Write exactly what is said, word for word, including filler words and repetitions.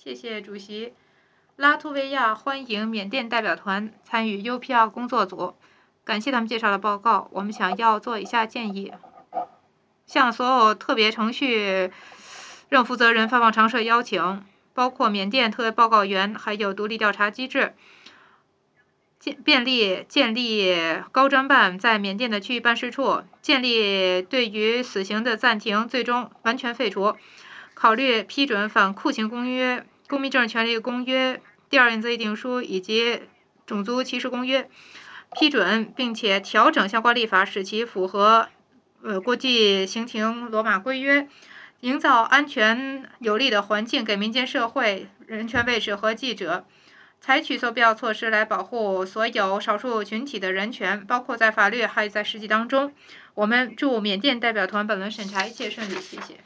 谢谢主席。拉脱维亚欢迎缅甸代表团参与 U P R 工作组，感谢他们介绍的报告。我们想要做以下建议：向所有特别程序任负责人发放常设邀请，包括缅甸特别报告员，还有独立调查机制。建便利建立高专办在缅甸的区域办事处，建立对于死刑的暂停、最终完全废除。考虑批准反酷刑公约、公民政治权利公约、第二原则议定书以及种族歧视公约，批准并且调整相关立法，使其符合呃国际刑庭罗马规约，营造安全有利的环境给民间社会、人权卫士和记者。采取所必要措施来保护所有少数群体的人权，包括在法律还有在实际当中。我们祝缅甸代表团本轮审查一切顺利，谢谢。